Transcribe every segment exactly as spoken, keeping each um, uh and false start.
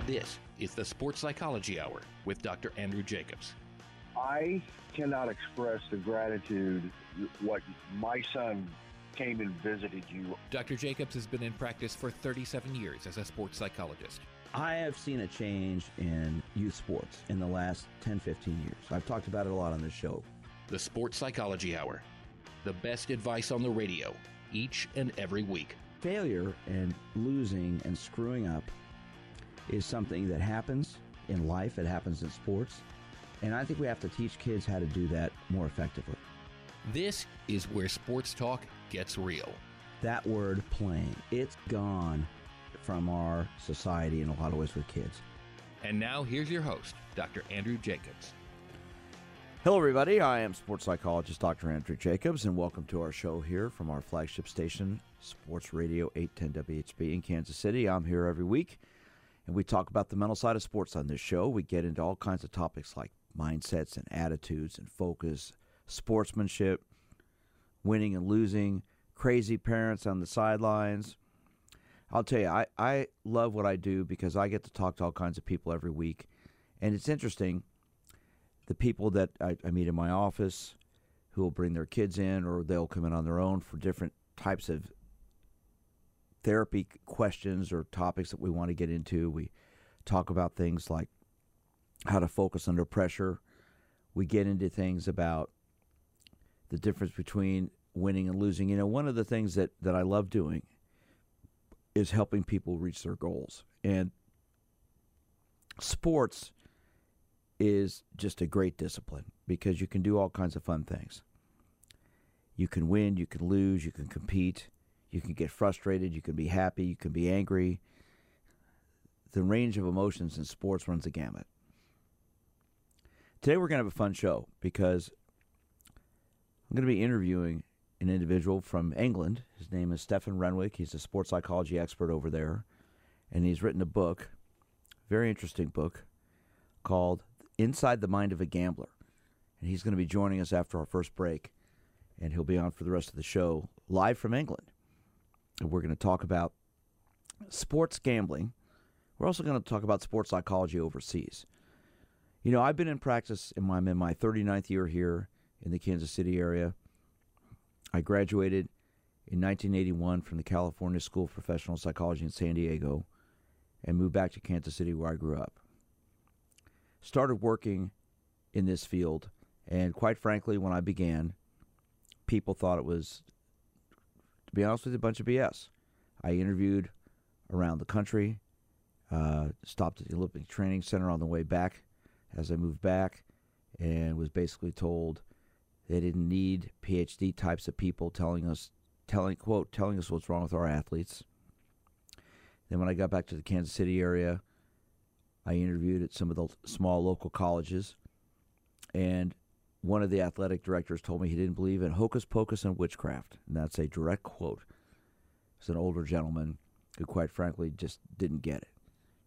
This is the Sports Psychology Hour with Doctor Andrew Jacobs. I cannot express the gratitude what my son came and visited you. Doctor Jacobs has been in practice for thirty-seven years as a sports psychologist. I have seen a change in youth sports in the last ten, fifteen years. I've talked about it a lot on this show. The Sports Psychology Hour. The best advice on the radio each and every week. Failure and losing and screwing up is something that happens in life. It happens in sports. And I think we have to teach kids how to do that more effectively. This is where sports talk gets real. That word playing, it's gone from our society in a lot of ways with kids. And now here's your host, Doctor Andrew Jacobs. Hello, everybody. I am sports psychologist Doctor Andrew Jacobs, and welcome to our show here from our flagship station, Sports Radio eight ten W H B in Kansas City. I'm here every week, and we talk about the mental side of sports on this show. We get into all kinds of topics like mindsets and attitudes and focus, sportsmanship, winning and losing, crazy parents on the sidelines. I'll tell you, I, I love what I do because I get to talk to all kinds of people every week. And it's interesting, the people that I, I meet in my office who will bring their kids in or they'll come in on their own for different types of therapy questions or topics that we want to get into. We talk about things like how to focus under pressure. We get into things about the difference between winning and losing. You know, one of the things that, that I love doing is helping people reach their goals. And sports is just a great discipline because you can do all kinds of fun things. You can win, you can lose, you can compete, you can get frustrated, you can be happy, you can be angry. The range of emotions in sports runs the gamut. Today we're going to have a fun show because I'm going to be interviewing an individual from England. His name is Stefan Renwick. He's a sports psychology expert over there, and he's written a book, very interesting book, called Inside the Mind of a Gambler. And he's going to be joining us after our first break, and he'll be on for the rest of the show live from England. And we're going to talk about sports gambling. We're also going to talk about sports psychology overseas. You know, I've been in practice, in my, I'm in my thirty-ninth year here in the Kansas City area. I graduated in nineteen eighty-one from the California School of Professional Psychology in San Diego and moved back to Kansas City where I grew up. Started working in this field, and quite frankly, when I began, people thought it was, to be honest with you, a bunch of B S. I interviewed around the country, uh, stopped at the Olympic Training Center on the way back as I moved back, and was basically told they didn't need P H D types of people telling us, telling quote, telling us what's wrong with our athletes. Then when I got back to the Kansas City area, I interviewed at some of the small local colleges, and one of the athletic directors told me he didn't believe in hocus pocus and witchcraft, and that's a direct quote. It's an older gentleman who, quite frankly, just didn't get it.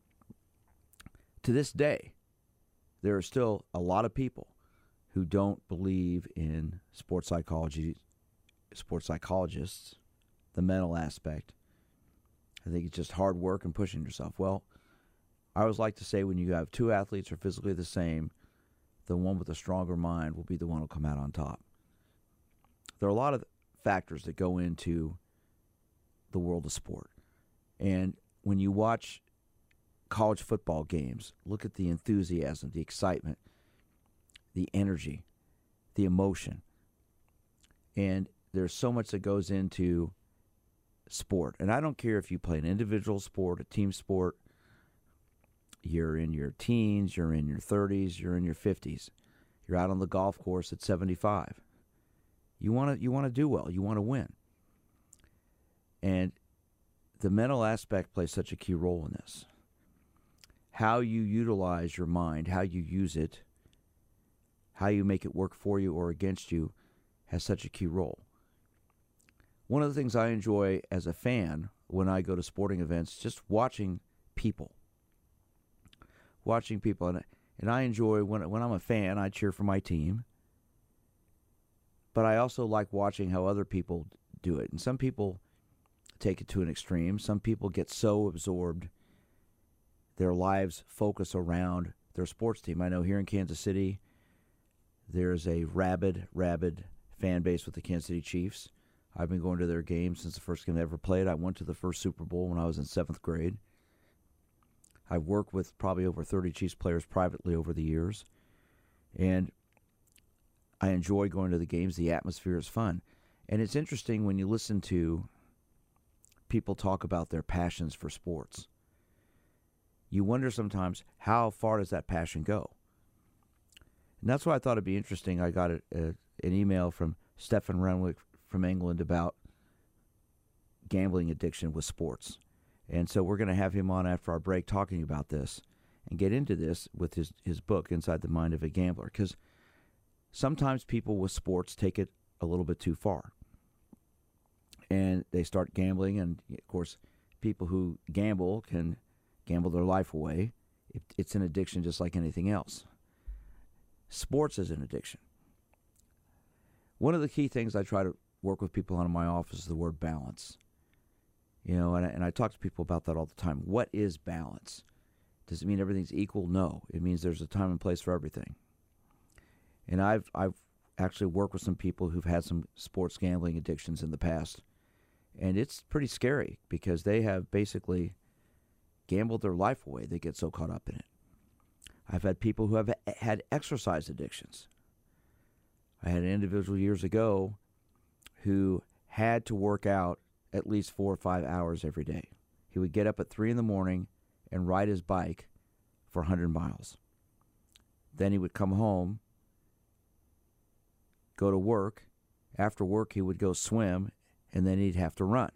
To this day, there are still a lot of people who don't believe in sports psychology, sports psychologists, the mental aspect. I think it's just hard work and pushing yourself. Well, I always like to say when you have two athletes who are physically the same, the one with a stronger mind will be the one who will come out on top. There are a lot of factors that go into the world of sport. And when you watch college football games, look at the enthusiasm, the excitement, the energy, the emotion. And there's so much that goes into sport. And I don't care if you play an individual sport, a team sport, you're in your teens, you're in your thirties, you're in your fifties. You're out on the golf course at seventy-five. You want to you want to do well. You want to win. And the mental aspect plays such a key role in this. How you utilize your mind, how you use it, how you make it work for you or against you has such a key role. One of the things I enjoy as a fan when I go to sporting events, just watching people. Watching people. And, and I enjoy, when, when I'm a fan, I cheer for my team. But I also like watching how other people do it. And some people take it to an extreme. Some people get so absorbed their lives focus around their sports team. I know here in Kansas City, there's a rabid, rabid fan base with the Kansas City Chiefs. I've been going to their games since the first game I ever played. I went to the first Super Bowl when I was in seventh grade. I've worked with probably over thirty Chiefs players privately over the years. And I enjoy going to the games. The atmosphere is fun. And it's interesting when you listen to people talk about their passions for sports. You wonder sometimes, how far does that passion go? And that's why I thought it'd be interesting. I got a, a, an email from Stefan Renwick from England about gambling addiction with sports. And so we're going to have him on after our break talking about this and get into this with his, his book, Inside the Mind of a Gambler. Because sometimes people with sports take it a little bit too far. And they start gambling, and, of course, people who gamble can gamble their life away. It, it's an addiction just like anything else. Sports is an addiction. One of the key things I try to work with people on in my office is the word balance. You know, and I, and I talk to people about that all the time. What is balance? Does it mean everything's equal? No. It means there's a time and place for everything. And I've I've actually worked with some people who've had some sports gambling addictions in the past. And it's pretty scary because they have basically gambled their life away. They get so caught up in it. I've had people who have had exercise addictions. I had an individual years ago who had to work out at least four or five hours every day. He would get up at three in the morning and ride his bike for one hundred miles. Then he would come home, go to work. After work, he would go swim, and then he'd have to run.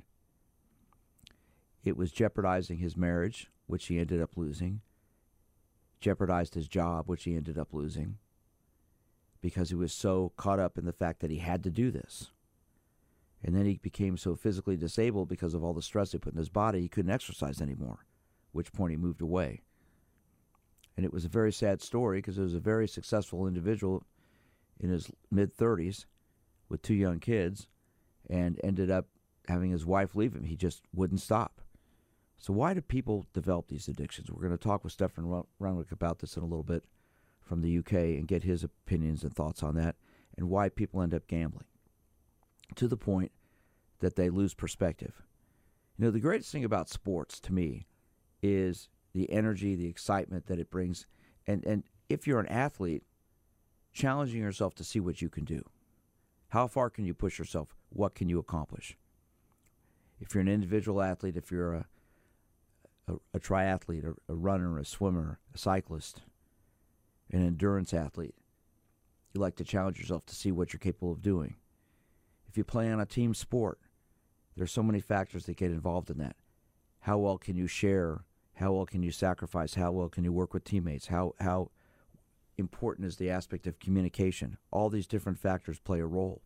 It was jeopardizing his marriage, which he ended up losing. Jeopardized his job, which he ended up losing, because he was so caught up in the fact that he had to do this. And then he became so physically disabled because of all the stress he put in his body, he couldn't exercise anymore, at which point he moved away. And it was a very sad story because it was a very successful individual in his mid-thirties with two young kids and ended up having his wife leave him. He just wouldn't stop. So why do people develop these addictions? We're going to talk with Stefan Renwick about this in a little bit from the U K and get his opinions and thoughts on that and why people end up gambling to the point that they lose perspective. You know, the greatest thing about sports to me is the energy, the excitement that it brings. And, and if you're an athlete, challenging yourself to see what you can do. How far can you push yourself? What can you accomplish? If you're an individual athlete, if you're a, a, a triathlete, a, a runner, a swimmer, a cyclist, an endurance athlete, you like to challenge yourself to see what you're capable of doing. If you play on a team sport, there's so many factors that get involved in that. How well can you share? How well can you sacrifice? How well can you work with teammates? How how important is the aspect of communication? All these different factors play a role.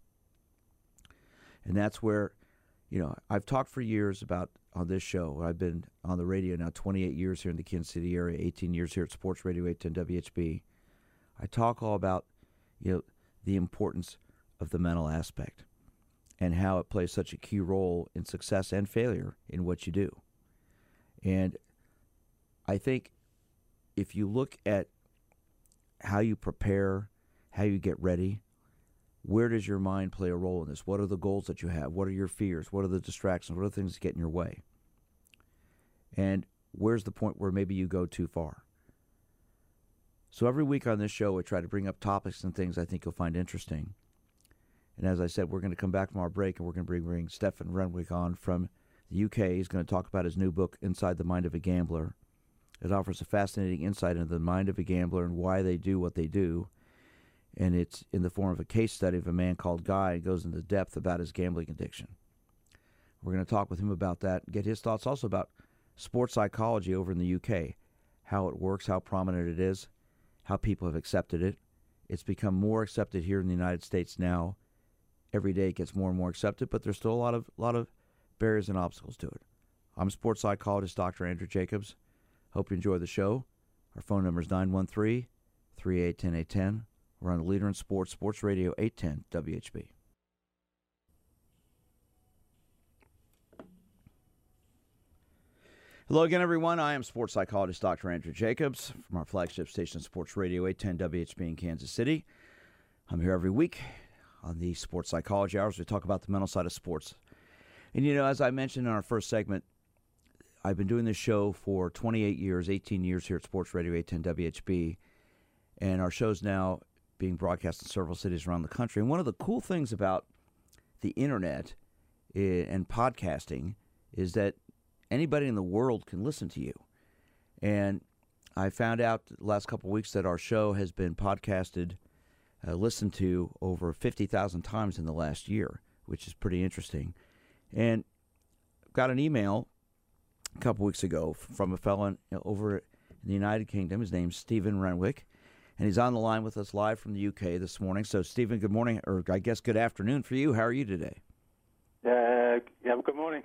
And that's where, you know, I've talked for years about on this show. I've been on the radio now twenty-eight years here in the Kansas City area, eighteen years here at Sports Radio eight ten W H B. I talk all about, you know, the importance of the mental aspect and how it plays such a key role in success and failure in what you do. And I think if you look at how you prepare, how you get ready, where does your mind play a role in this? What are the goals that you have? What are your fears? What are the distractions? What are the things that get in your way? And where's the point where maybe you go too far? So every week on this show, I try to bring up topics and things I think you'll find interesting. And as I said, we're going to come back from our break, and we're going to bring, bring Stefan Renwick on from the U K. He's going to talk about his new book, Inside the Mind of a Gambler. It offers a fascinating insight into the mind of a gambler and why they do what they do. And it's in the form of a case study of a man called Guy. It goes into depth about his gambling addiction. We're going to talk with him about that and get his thoughts also about sports psychology over in the U K, how it works, how prominent it is, how people have accepted it. It's become more accepted here in the United States now. Every day it gets more and more accepted, but there's still a lot of lot of barriers and obstacles to it. I'm sports psychologist Doctor Andrew Jacobs. Hope you enjoy the show. Our phone number is nine one three, three eight one zero, eight one zero. We're on the Leader in Sports, Sports Radio eight ten W H B. Hello again, everyone. I am sports psychologist Doctor Andrew Jacobs from our flagship station, Sports Radio eight ten W H B in Kansas City. I'm here every week on the Sports Psychology Hours. We talk about the mental side of sports. And, you know, as I mentioned in our first segment, I've been doing this show for twenty-eight years, eighteen years here at Sports Radio eight ten W H B. And our show's now being broadcast in several cities around the country. And one of the cool things about the internet and podcasting is that anybody in the world can listen to you. And I found out the last couple of weeks that our show has been podcasted, uh, listened to over fifty thousand times in the last year, which is pretty interesting. And got an email a couple weeks ago from a fellow in, you know, over in the United Kingdom. His name's Stephen Renwick, and he's on the line with us live from the U K this morning. So, Stephen, good morning, or I guess good afternoon for you. How are you today? Uh, yeah, good morning.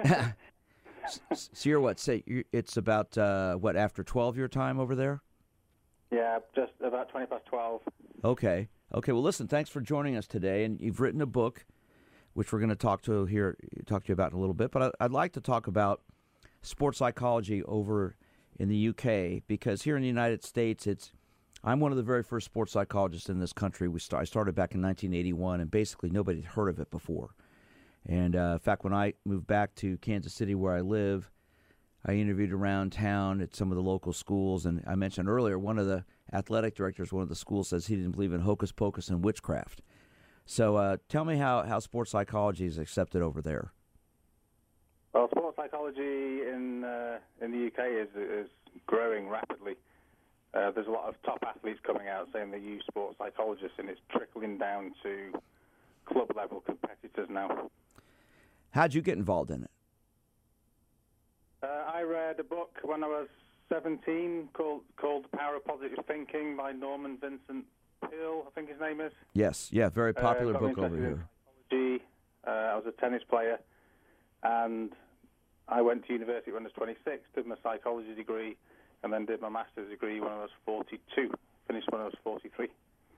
So you're what? Say you're, it's about uh, what after twelve your time over there? Yeah, just about twenty past twelve. Okay, okay. Well, listen. Thanks for joining us today. And you've written a book, which we're going to talk to here, talk to you about in a little bit. But I, I'd like to talk about sports psychology over in the U K, because here in the United States, it's I'm one of the very first sports psychologists in this country. We start, I started back in nineteen eighty-one, and basically nobody had heard of it before. And uh, in fact, when I moved back to Kansas City, where I live, I interviewed around town at some of the local schools. And I mentioned earlier, one of the athletic directors, one of the schools, says he didn't believe in hocus pocus and witchcraft. So uh, tell me how, how sports psychology is accepted over there. Well, sports psychology in uh, in the U K is is growing rapidly. Uh, there's a lot of top athletes coming out saying they use sports psychologists, and it's trickling down to club-level competitors now. How'd you get involved in it? Uh, I read a book when I was seventeen called called The Power of Positive Thinking by Norman Vincent Peale, I think his name is. Yes, yeah, very popular uh, book over here. Psychology. Uh, I was a tennis player, and I went to university when I was twenty-six, did my psychology degree, and then did my master's degree when I was forty-two, finished when I was forty-three.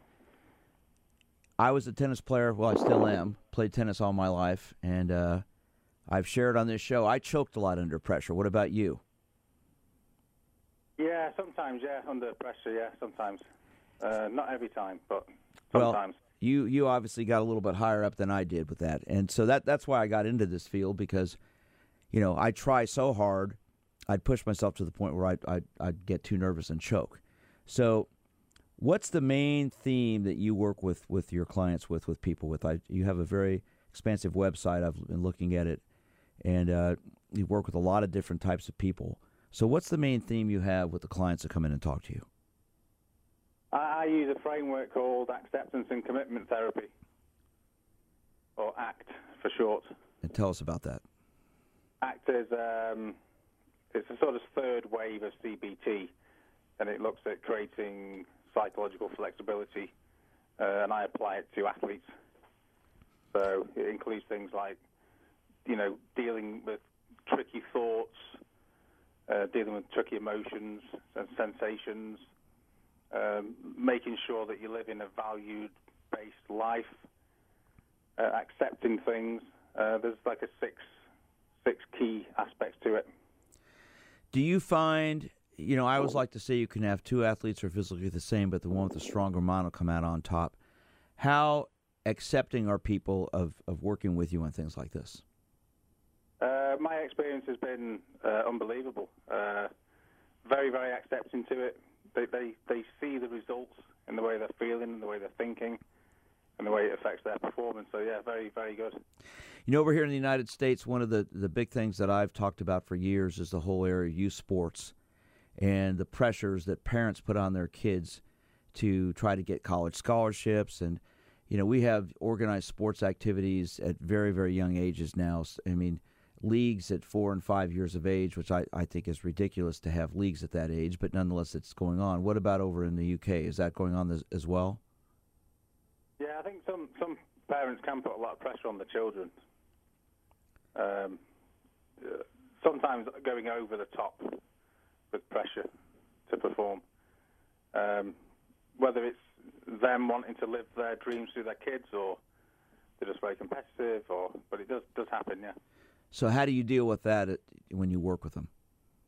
I was a tennis player. Well, I still am. Played tennis all my life, and uh, I've shared on this show. I choked a lot under pressure. What about you? Yeah, sometimes, yeah, under pressure, yeah, sometimes. Uh, not every time, but sometimes. Well, you, you obviously got a little bit higher up than I did with that, and so that that's why I got into this field, because, you know, I try so hard, I'd push myself to the point where I'd, I'd, I'd get too nervous and choke. So what's the main theme that you work with, with your clients, with, with people with? I, you have a very expansive website. I've been looking at it, and uh, you work with a lot of different types of people. So what's the main theme you have with the clients that come in and talk to you? I, I use a framework called Acceptance and Commitment Therapy, or ACT for short. And tell us about that. ACT is um, it's a sort of third wave of C B T, and it looks at creating psychological flexibility, uh, and I apply it to athletes. So it includes things like, you know, dealing with tricky thoughts, uh, dealing with tricky emotions and sensations, um, making sure that you live in a valued-based life, uh, accepting things. Uh, there's like a six, six key aspects to it. Do you find... You know, I always like to say you can have two athletes who are physically the same, but the one with the stronger mind will come out on top. How accepting are people of, of working with you on things like this? Uh, my experience has been uh, unbelievable. Uh, very, very accepting to it. They, they they see the results in the way they're feeling, in the way they're thinking, and the way it affects their performance. So, yeah, very, very good. You know, over here in the United States, one of the, the big things that I've talked about for years is the whole area of youth sports and the pressures that parents put on their kids to try to get college scholarships. And, you know, we have organized sports activities at very, very young ages now. I mean, leagues at four and five years of age, which I, I think is ridiculous to have leagues at that age, but nonetheless it's going on. What about over in the U K? Is that going on as, as well? Yeah, I think some, some parents can put a lot of pressure on the children. Um, sometimes going over the top with pressure to perform. Um, whether it's them wanting to live their dreams through their kids, or they're just very competitive, or but it does does happen, yeah. So how do you deal with that at, when you work with them?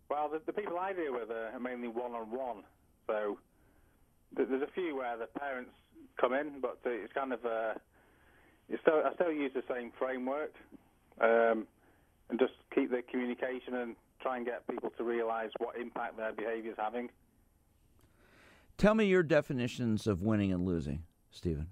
Well, the, the people I deal with are mainly one-on-one. So th- there's a few where the parents come in, but it's kind of uh, it's still, I still use the same framework um, and just keep the communication and try and get people to realise what impact their behaviour is having. Tell me your definitions of winning and losing, Stephen.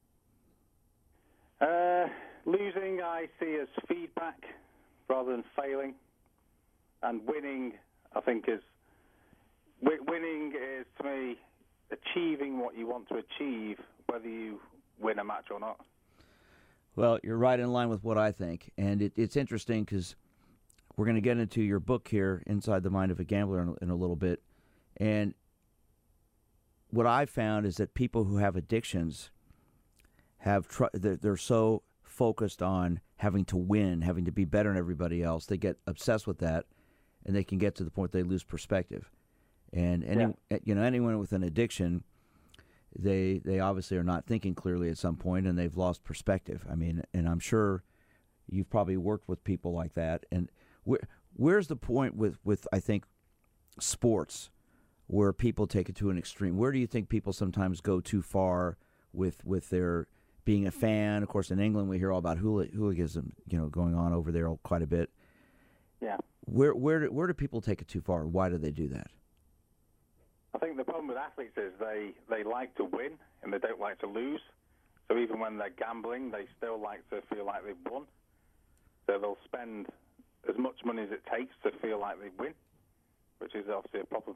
Uh, losing I see as feedback rather than failing. And winning, I think, is w- winning is to me achieving what you want to achieve, whether you win a match or not. Well, you're right in line with what I think, and it, it's interesting because we're going to get into your book here, Inside the Mind of a Gambler, in, in a little bit. And what I found is that people who have addictions have tr- they're, they're so focused on having to win, having to be better than everybody else, they get obsessed with that. And they can get to the point they lose perspective, and any yeah. you know anyone with an addiction, they they obviously are not thinking clearly at some point, and they've lost perspective. I mean, and I'm sure you've probably worked with people like that. And where where's the point with, with I think sports where people take it to an extreme? Where do you think people sometimes go too far with with their being a fan? Of course, in England we hear all about hooli- hooliganism, you know, going on over there quite a bit. Yeah. Where where do, where do people take it too far? Why do they do that? I think the problem with athletes is they, they like to win and they don't like to lose. So even when they're gambling, they still like to feel like they've won. So they'll spend as much money as it takes to feel like they win, which is obviously a problem.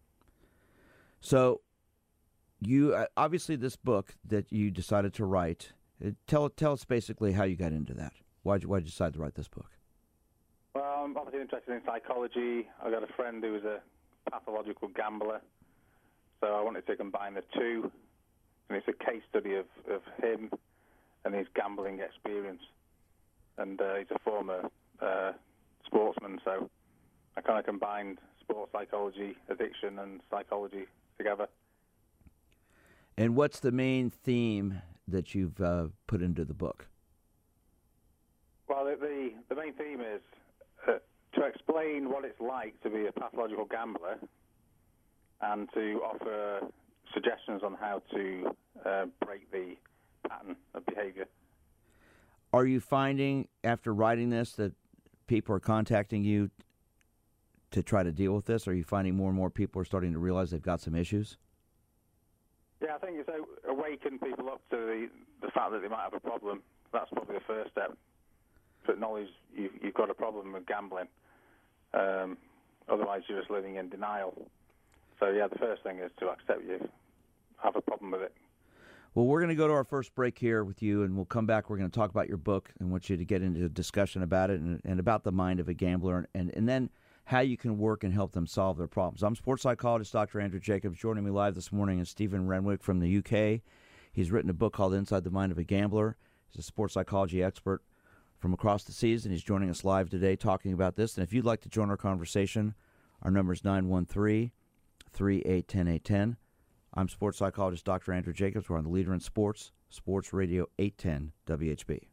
So you uh, obviously this book that you decided to write. Uh, tell tell us basically how you got into that. Why why did you decide to write this book? Well, I'm obviously interested in psychology. I've got a friend who was a pathological gambler, so I wanted to combine the two. And it's a case study of, of him and his gambling experience. And uh, he's a former uh, sportsman, so I kind of combined sports psychology, addiction, and psychology together. And what's the main theme that you've uh, put into the book? Well, the, the, the main theme is uh, to explain what it's like to be a pathological gambler and to offer suggestions on how to uh, break the pattern of behavior. Are you finding, after writing this, that people are contacting you to try to deal with this? Are you finding more and more people are starting to realize they've got some issues? Yeah, I think it's awaken people up to the, the fact that they might have a problem. That's probably the first step, to acknowledge you've, you've got a problem with gambling. Um, otherwise, you're just living in denial. So, yeah, the first thing is to accept you have a problem with it. Well, we're going to go to our first break here with you, and we'll come back. We're going to talk about your book and want you to get into a discussion about it and, and about the mind of a gambler, and, and, and then how you can work and help them solve their problems. I'm sports psychologist Doctor Andrew Jacobs. Joining me live this morning is Stephen Renwick from the U K. He's written a book called Inside the Mind of a Gambler. He's a sports psychology expert from across the seas, and he's joining us live today talking about this. And if you'd like to join our conversation, our number is nine one three, three eight one zero, eight one zero. I'm sports psychologist Doctor Andrew Jacobs. We're on the Leader in Sports, Sports Radio eight ten W H B.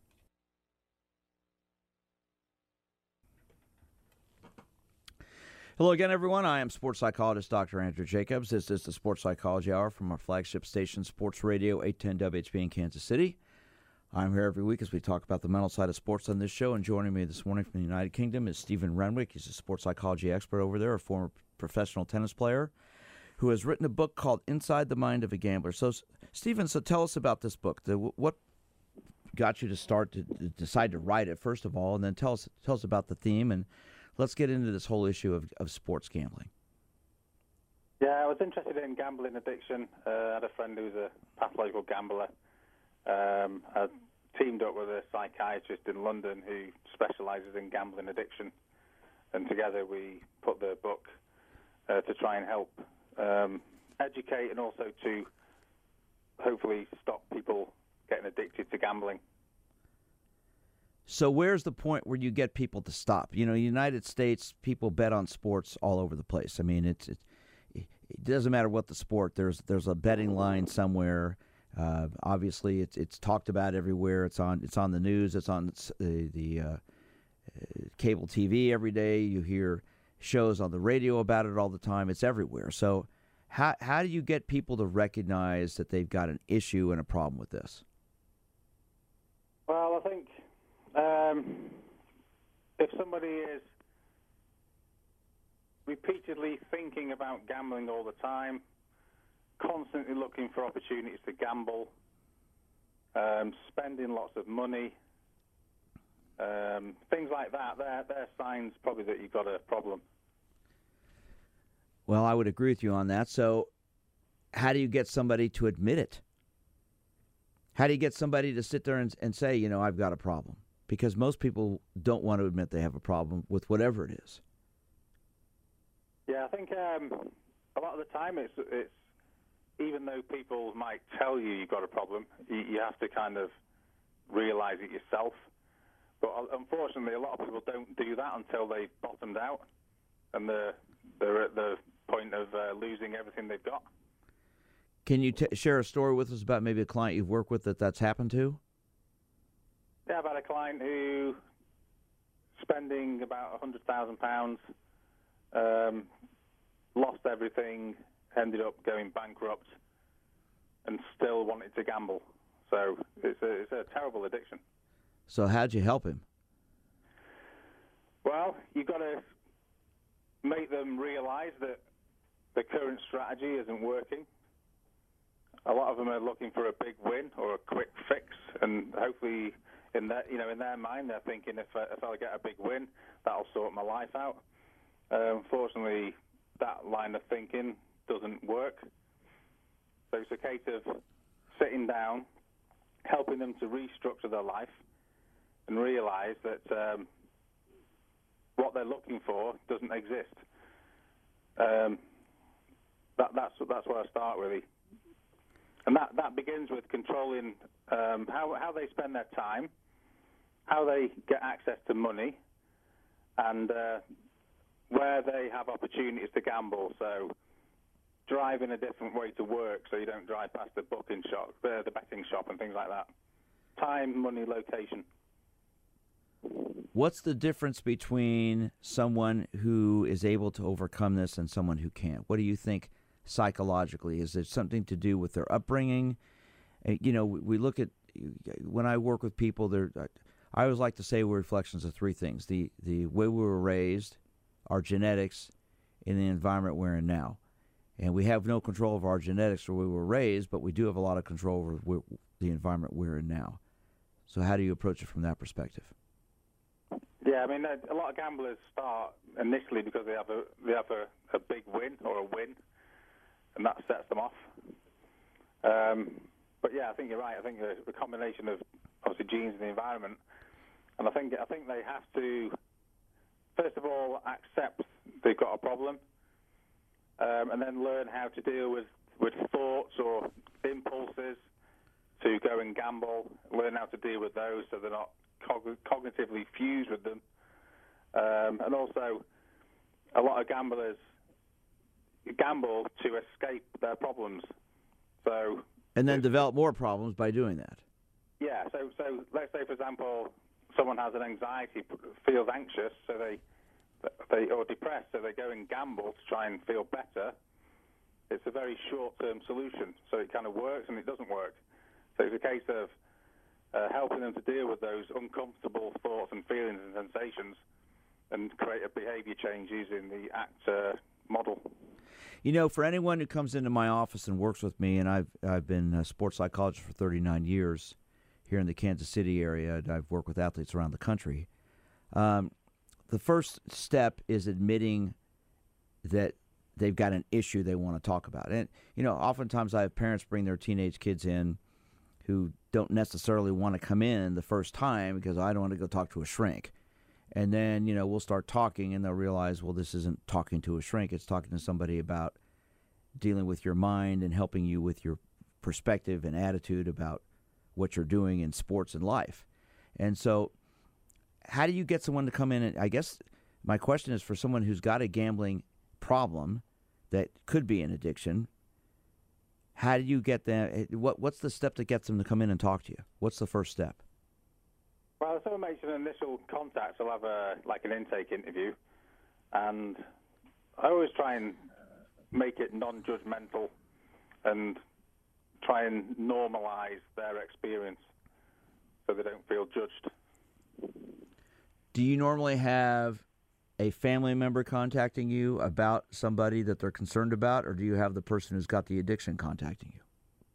Hello again, everyone. I am sports psychologist Doctor Andrew Jacobs. This is the Sports Psychology Hour from our flagship station, Sports Radio eight ten W H B in Kansas City. I'm here every week as we talk about the mental side of sports on this show, and joining me this morning from the United Kingdom is Stephen Renwick. He's a sports psychology expert over there, a former professional tennis player, who has written a book called Inside the Mind of a Gambler. So, Stephen, so tell us about this book. The, what got you to start to, to decide to write it, first of all, and then tell us tell us about the theme, and let's get into this whole issue of, of sports gambling. Yeah, I was interested in gambling addiction. Uh, I had a friend who was a pathological gambler. Um, I teamed up with a psychiatrist in London who specialises in gambling addiction, and together we put the book uh, to try and help um, educate and also to hopefully stop people getting addicted to gambling. So where's the point where you get people to stop? You know, United States, people bet on sports all over the place. I mean, it's, it's it doesn't matter what the sport. There's there's a betting line somewhere. Uh, obviously, it's it's talked about everywhere. It's on it's on the news. It's on the, the uh, cable T V every day. You hear shows on the radio about it all the time. It's everywhere. So how how do you get people to recognize that they've got an issue and a problem with this? Well, I think um, if somebody is repeatedly thinking about gambling all the time, constantly looking for opportunities to gamble, um, spending lots of money, um, things like that, they're, they're signs probably that you've got a problem. Well, I would agree with you on that. So how do you get somebody to admit it? How do you get somebody to sit there and, and say, you know, I've got a problem? Because most people don't want to admit they have a problem with whatever it is. Yeah, I think um, a lot of the time it's, it's even though people might tell you you've got a problem, you, you have to kind of realize it yourself. But unfortunately, a lot of people don't do that until they've bottomed out and they're, they're at the point of uh, losing everything they've got. Can you t- share a story with us about maybe a client you've worked with that that's happened to? Yeah, I've had a client who spending about one hundred thousand pounds, um, lost everything, ended up going bankrupt, and still wanted to gamble. So it's a, it's a terrible addiction. So how'd you help him? Well, you've got to make them realize that the current strategy isn't working. A lot of them are looking for a big win or a quick fix, and hopefully, in their you know in their mind, they're thinking if I, if I get a big win, that'll sort my life out. Uh, unfortunately, that line of thinking doesn't work. So it's a case of sitting down, helping them to restructure their life, and realize that um, what they're looking for doesn't exist. Um, that, that's that's where I start, really. And that, that begins with controlling um, how, how they spend their time, how they get access to money, and uh, where they have opportunities to gamble. So driving a different way to work so you don't drive past the booking shop, uh, the betting shop and things like that. Time, money, location. What's the difference between someone who is able to overcome this and someone who can't? What do you think psychologically? Is there something to do with their upbringing? You know, we look at, when I work with people, there, I always like to say we're reflections of three things: the the way we were raised, our genetics, and the environment we're in now. And we have no control of our genetics or where we were raised, but we do have a lot of control over the environment we're in now. So how do you approach it from that perspective? Yeah, I mean, a lot of gamblers start initially because they have a they have a, a big win or a win, and that sets them off. Um, but yeah, I think you're right. I think the, the combination of obviously genes and the environment, and I think I think they have to first of all accept they've got a problem, um, and then learn how to deal with, with thoughts or impulses to go and gamble. Learn how to deal with those so they're not cog- cognitively fused with them, um, and also a lot of gamblers gamble to escape their problems. So and then develop more problems by doing that. Yeah. So so let's say, for example, someone has an anxiety, feels anxious, so they they or depressed, so they go and gamble to try and feel better. It's a very short-term solution, so it kind of works and it doesn't work. So it's a case of uh, helping them to deal with those uncomfortable thoughts and feelings and sensations, and create a behavior change using the ACT uh, model. You know, for anyone who comes into my office and works with me, and I've I've been a sports psychologist for thirty-nine years here in the Kansas City area, and I've worked with athletes around the country. Um, the first step is admitting that they've got an issue they want to talk about. And, you know, oftentimes I have parents bring their teenage kids in who don't necessarily want to come in the first time because I don't want to go talk to a shrink. And then, you know, we'll start talking and they'll realize, well, this isn't talking to a shrink. It's talking to somebody about dealing with your mind and helping you with your perspective and attitude about what you're doing in sports and life. And so how do you get someone to come in? And I guess my question is for someone who's got a gambling problem that could be an addiction, how do you get them? What, what's the step that gets them to come in and talk to you? What's the first step? Well, if someone makes an initial contact, I'll have a, like an intake interview, and I always try and make it non-judgmental and try and normalize their experience so they don't feel judged. Do you normally have a family member contacting you about somebody that they're concerned about, or do you have the person who's got the addiction contacting you?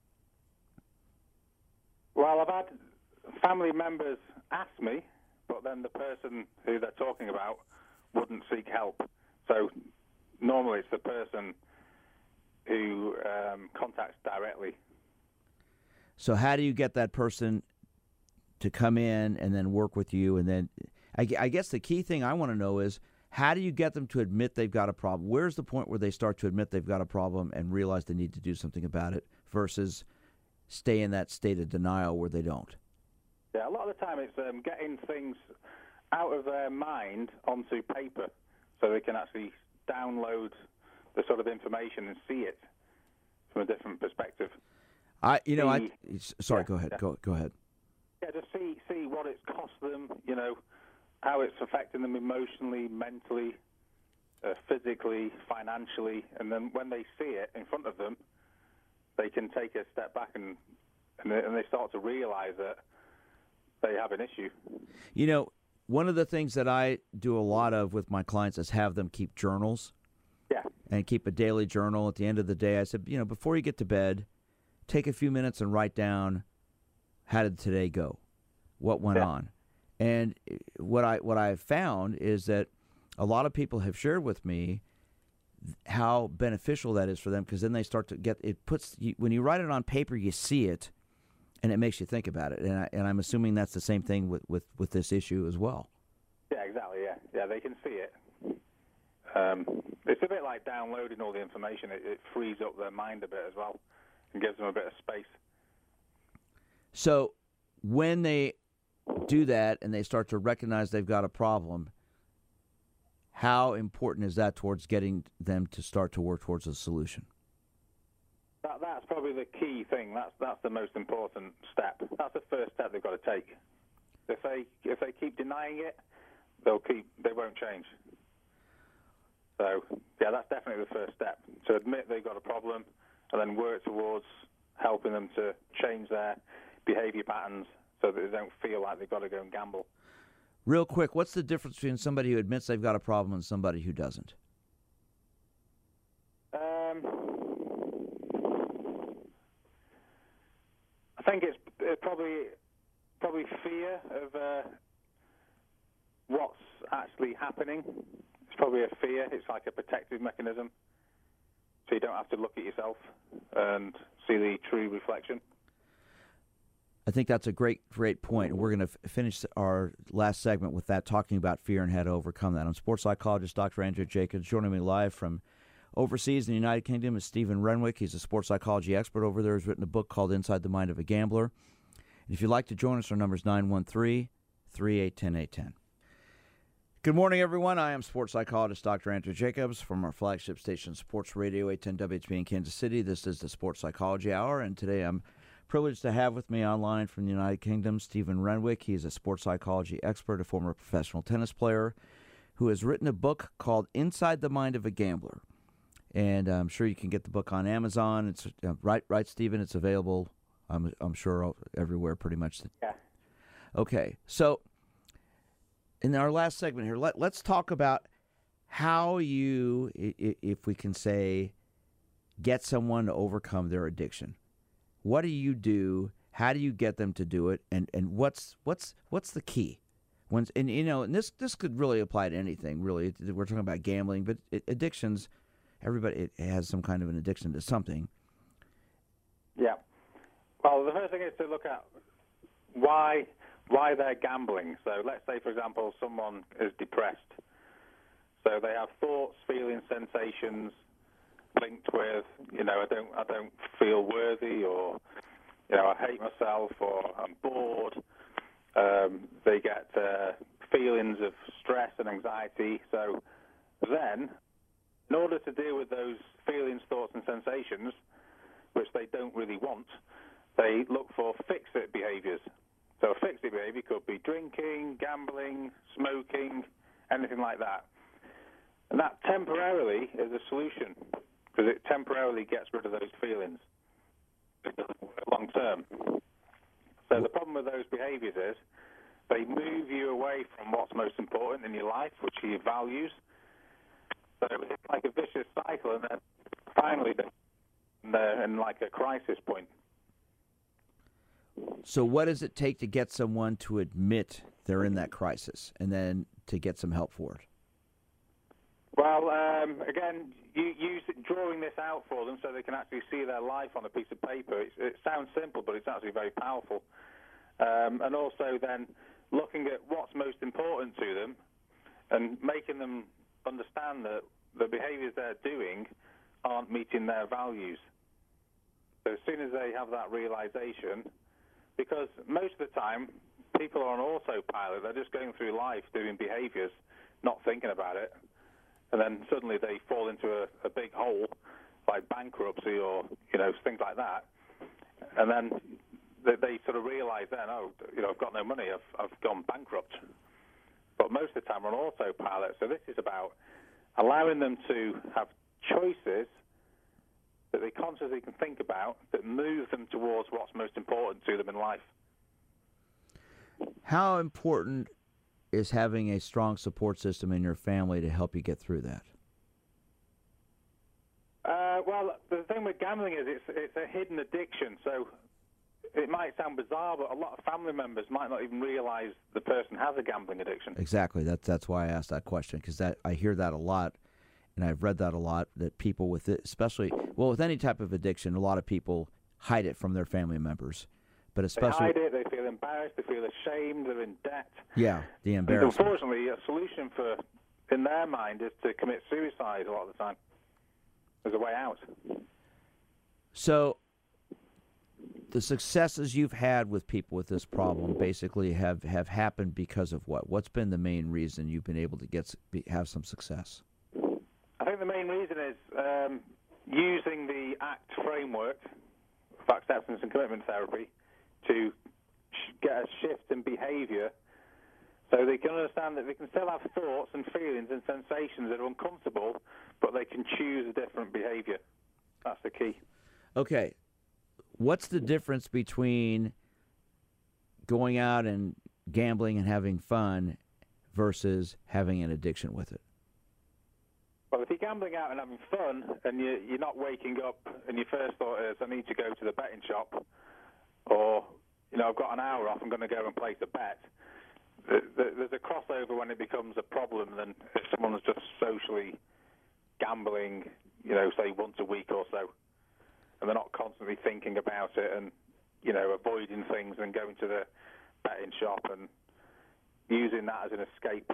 Well, I've had family members ask me, but then the person who they're talking about wouldn't seek help. So normally it's the person who um, contacts directly. So how do you get that person to come in and then work with you? And then I, I guess the key thing I want to know is, how do you get them to admit they've got a problem? Where's the point where they start to admit they've got a problem and realize they need to do something about it versus stay in that state of denial where they don't? Yeah, a lot of the time it's um, getting things out of their mind onto paper so they can actually download the sort of information and see it from a different perspective. I, you know, see, I sorry, yeah, go ahead, yeah. go go ahead. Yeah, just see see what it's cost them, you know, how it's affecting them emotionally, mentally, uh, physically, financially, and then when they see it in front of them, they can take a step back and and they, and they start to realize that they have an issue. You know, one of the things that I do a lot of with my clients is have them keep journals. Yeah. And keep a daily journal. At the end of the day, I said, you know, before you get to bed, take a few minutes and write down, how did today go? What went yeah. on? And what I what I have found is that a lot of people have shared with me how beneficial that is for them, because then they start to get it puts you, when you write it on paper, you see it, and it makes you think about it. And I, and I'm assuming that's the same thing with, with, with this issue as well. Yeah, exactly. Yeah, yeah, they can see it. Um, it's a bit like downloading all the information. It, it frees up their mind a bit as well and gives them a bit of space. So when they do that and they start to recognize they've got a problem, how important is that towards getting them to start to work towards a solution? That, that's probably the key thing. That's that's the most important step. That's the first step they've got to take. If they if they keep denying it, they'll keep they won't change. So yeah, that's definitely the first step, to admit they've got a problem and then work towards helping them to change their behavior patterns so that they don't feel like they've got to go and gamble. Real quick, what's the difference between somebody who admits they've got a problem and somebody who doesn't? Um, I think it's, it's probably probably fear of uh, what's actually happening. It's probably a fear. It's like a protective mechanism, so you don't have to look at yourself and see the true reflection. I think that's a great, great point. We're going to f- finish our last segment with that, talking about fear and how to overcome that. I'm sports psychologist Doctor Andrew Jacobs. Joining me live from overseas in the United Kingdom is Stephen Renwick. He's a sports psychology expert over there. He's written a book called Inside the Mind of a Gambler. And if you'd like to join us, our number is nine one three, three eight one zero, eight one zero. Good morning, everyone. I am sports psychologist Doctor Andrew Jacobs from our flagship station, Sports Radio eight ten W H B in Kansas City. This is the Sports Psychology Hour, and today I'm privileged to have with me online from the United Kingdom Stephen Renwick. He is a sports psychology expert, a former professional tennis player, who has written a book called Inside the Mind of a Gambler. And I'm sure you can get the book on Amazon. It's uh, right, right, Stephen. It's available, I'm, I'm sure, everywhere pretty much. Yeah. Okay, so in our last segment here, let, let's talk about how you, if we can say, get someone to overcome their addiction. What do you do? How do you get them to do it? And and what's what's what's the key? When and you know, and this this could really apply to anything. Really, we're talking about gambling, but it, addictions. Everybody it has some kind of an addiction to something. Yeah. Well, the first thing is to look at why why they're gambling. So let's say, for example, someone is depressed. So they have thoughts, feelings, sensations linked with, you know, I don't, I don't feel worthy, or, you know, I hate myself, or I'm bored. Um, they get uh, feelings of stress and anxiety. So then, in order to deal with those feelings, thoughts, and sensations, which they don't really want, they look for fix-it behaviors. So a fix-it behavior could be drinking, gambling, smoking, anything like that. And that temporarily is a solution, because it temporarily gets rid of those feelings. It doesn't work long term. So the problem with those behaviors is they move you away from what's most important in your life, which are your values. So it's like a vicious cycle, and then finally they're in like a crisis point. So what does it take to get someone to admit they're in that crisis and then to get some help for it? Well, um, again, you use it, drawing this out for them so they can actually see their life on a piece of paper. It's, it sounds simple, but it's actually very powerful. Um, and also then looking at what's most important to them and making them understand that the behaviors they're doing aren't meeting their values. So as soon as they have that realization, because most of the time people are on autopilot, they're just going through life doing behaviors, not thinking about it, and then suddenly they fall into a, a big hole like bankruptcy or, you know, things like that, and then they, they sort of realize then, oh, you know, I've got no money, I've, I've gone bankrupt. But most of the time we're on autopilot, so this is about allowing them to have choices that they consciously can think about that move them towards what's most important to them in life. How important is having a strong support system in your family to help you get through that? Uh, well, the thing with gambling is it's, it's a hidden addiction, so it might sound bizarre, but a lot of family members might not even realize the person has a gambling addiction. Exactly. That's, that's why I asked that question, because that I hear that a lot. And I've read that a lot, that people with it, especially, well, with any type of addiction, a lot of people hide it from their family members. But especially, they hide it, they feel embarrassed, they feel ashamed, they're in debt. Yeah, the embarrassment. And unfortunately, a solution for, in their mind, is to commit suicide a lot of the time. There's a way out. So the successes you've had with people with this problem basically have, have happened because of what? What's been the main reason you've been able to get have some success? I think the main reason is um, using the ACT framework of acceptance and commitment therapy to sh- get a shift in behavior so they can understand that they can still have thoughts and feelings and sensations that are uncomfortable, but they can choose a different behavior. That's the key. Okay. What's the difference between going out and gambling and having fun versus having an addiction with it? Well, if you're gambling out and having fun and you, you're not waking up and your first thought is, I need to go to the betting shop, or, you know, I've got an hour off, I'm going to go and place a bet, there's a crossover when it becomes a problem than if someone's just socially gambling, you know, say once a week or so, and they're not constantly thinking about it and, you know, avoiding things and going to the betting shop and using that as an escape.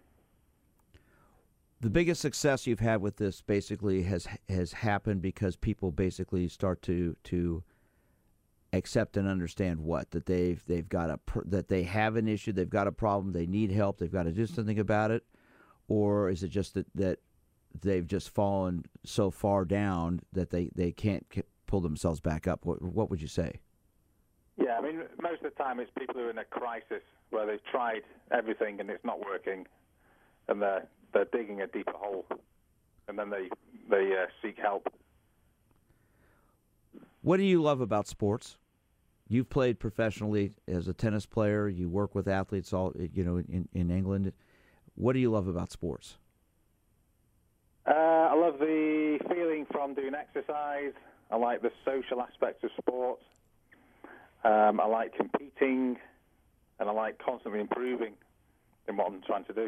The biggest success you've had with this basically has has happened because people basically start to to accept and understand what that they've they've got a that they have an issue, they've got a problem, they need help, they've got to do something about it, or is it just that, that they've just fallen so far down that they, they can't pull themselves back up? What what would you say? Yeah, I mean, most of the time it's people who are in a crisis where they've tried everything and it's not working, and they're they're digging a deeper hole, and then they they uh, seek help. What do you love about sports? You've played professionally as a tennis player. You work with athletes all you know in, in England. What do you love about sports? Uh, I love the feeling from doing exercise. I like the social aspects of sport. Um, I like competing, and I like constantly improving in what I'm trying to do.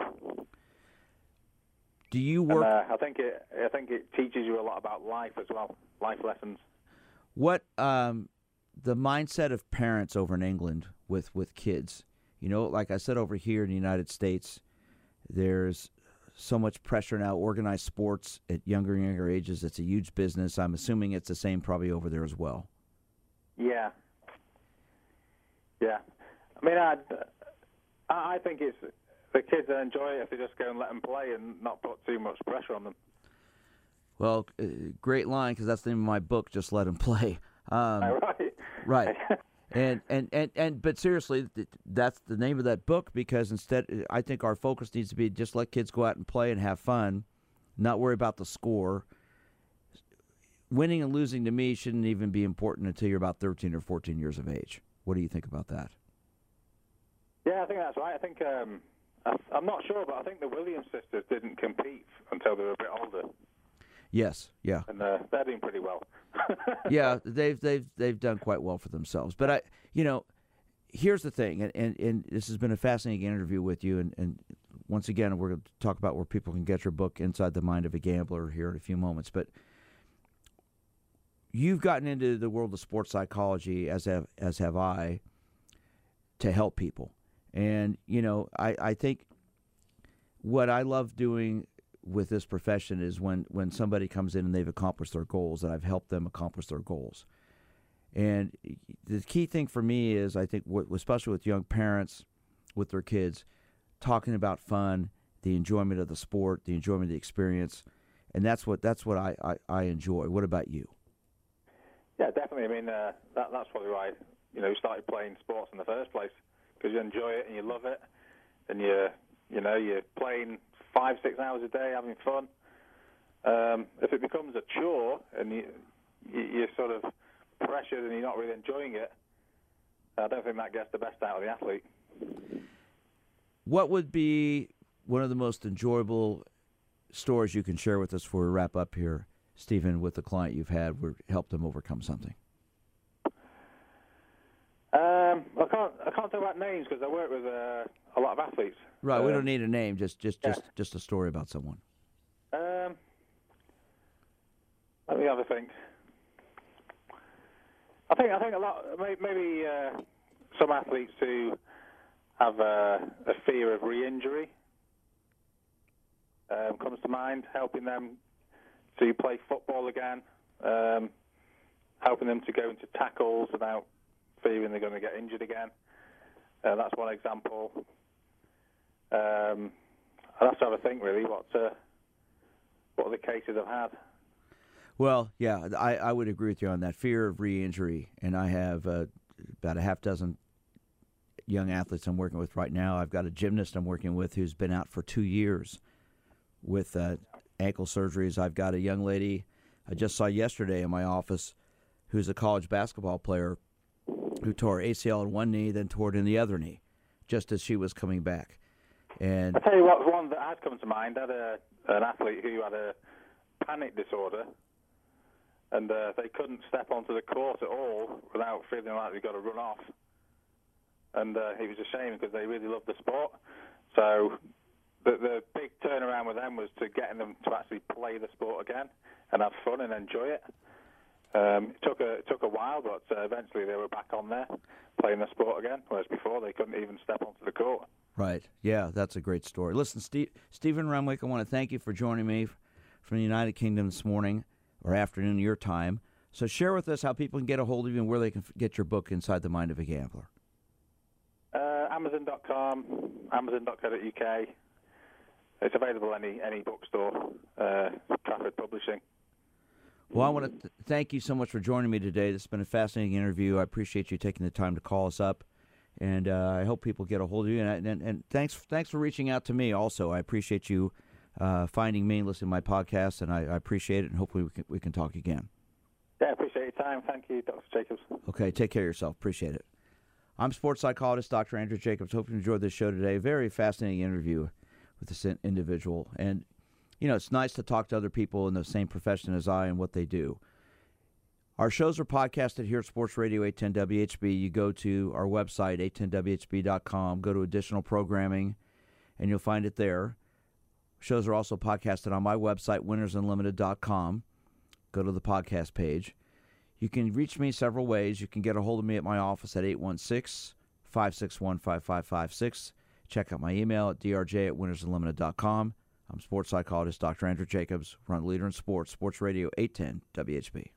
Do you work? And, uh, I think it. I think it teaches you a lot about life as well, life lessons. What um, the mindset of parents over in England with, with kids? You know, like I said, over here in the United States, there's so much pressure now. Organized sports at younger and younger ages, it's a huge business. I'm assuming it's the same probably over there as well. Yeah. Yeah. I mean, I'd, I think it's the kids that enjoy it if they just go and let them play and not put too much pressure on them. Well, uh, great line, because that's the name of my book, Just Let Them Play. Um, oh, right. Right. And, and, and, and but seriously, that's the name of that book, because instead I think our focus needs to be just let kids go out and play and have fun, not worry about the score. Winning and losing to me shouldn't even be important until you're about thirteen or fourteen years of age. What do you think about that? Yeah, I think that's right. I think um, I, I'm not sure, but I think the Williams sisters didn't compete until they were a bit older. Yes, yeah, and uh, they're doing pretty well. yeah, they've they've they've done quite well for themselves. But I, you know, here's the thing, and, and, and this has been a fascinating interview with you. And, and once again, we're going to talk about where people can get your book, Inside the Mind of a Gambler, here in a few moments. But you've gotten into the world of sports psychology, as have, as have I, to help people. And, you know, I, I think what I love doing with this profession is when, when somebody comes in and they've accomplished their goals, and I've helped them accomplish their goals. And the key thing for me is, I think, especially with young parents, with their kids, talking about fun, the enjoyment of the sport, the enjoyment of the experience, and that's what that's what I, I, I enjoy. What about you? Yeah, definitely. I mean, uh, that, that's probably why, you know, you started playing sports in the first place, because you enjoy it and you love it, and you you know you're playing five six hours a day having fun. Um, if it becomes a chore and you, you you're sort of pressured and you're not really enjoying it, I don't think that gets the best out of the athlete. What would be one of the most enjoyable stories you can share with us before we wrap up here, Stephen, with the client you've had where helped them overcome something? Um, I can't I can't talk about names because I work with uh, a lot of athletes. Right, um, we don't need a name, just just yeah. just just a story about someone. Um, let me have a think. I think I think a lot maybe uh, some athletes who have a, a fear of re-injury um, comes to mind. Helping them to play football again, um, helping them to go into tackles without fearing they're going to get injured again. Uh, that's one example. Um, I'll have to have a think really. What uh, what are the cases I've had? Well, yeah, I, I would agree with you on that. Fear of re-injury, and I have uh, about a half dozen young athletes I'm working with right now. I've got a gymnast I'm working with who's been out for two years with uh, ankle surgeries. I've got a young lady I just saw yesterday in my office who's a college basketball player who tore A C L in one knee, then tore it in the other knee, just as she was coming back. And I'll tell you what, one that has come to mind, I had a, an athlete who had a panic disorder, and uh, they couldn't step onto the court at all without feeling like they've got to run off. And uh, he was ashamed because they really loved the sport. So the, the big turnaround with them was to getting them to actually play the sport again and have fun and enjoy it. Um, it took a it took a while, but uh, eventually they were back on there playing the sport again, whereas before they couldn't even step onto the court. Right. Yeah, that's a great story. Listen, Steve, Stephen Renwick, I want to thank you for joining me from the United Kingdom this morning or afternoon your time. So share with us how people can get a hold of you and where they can get your book, Inside the Mind of a Gambler. Uh, Amazon dot com, Amazon dot co dot U K. It's available any any bookstore, uh, Trafford Publishing. Well, I want to th- thank you so much for joining me today. This has been a fascinating interview. I appreciate you taking the time to call us up, and uh, I hope people get a hold of you. And, and, and thanks thanks for reaching out to me also. I appreciate you uh, finding me and listening to my podcast, and I, I appreciate it, and hopefully we can, we can talk again. Yeah, I appreciate your time. Thank you, Doctor Jacobs. Okay, take care of yourself. Appreciate it. I'm sports psychologist Doctor Andrew Jacobs. Hope you enjoyed this show today. Very fascinating interview with this individual. And, you know, it's nice to talk to other people in the same profession as I and what they do. Our shows are podcasted here at Sports Radio eight ten W H B. You go to our website, eight ten W H B dot com, go to additional programming, and you'll find it there. Shows are also podcasted on my website, winners unlimited dot com. Go to the podcast page. You can reach me several ways. You can get a hold of me at my office at eight one six, five six one, five five five six. Check out my email at d r j at winners unlimited dot com. I'm sports psychologist Doctor Andrew Jacobs. We're on Leader in Sports, Sports Radio eight ten W H B.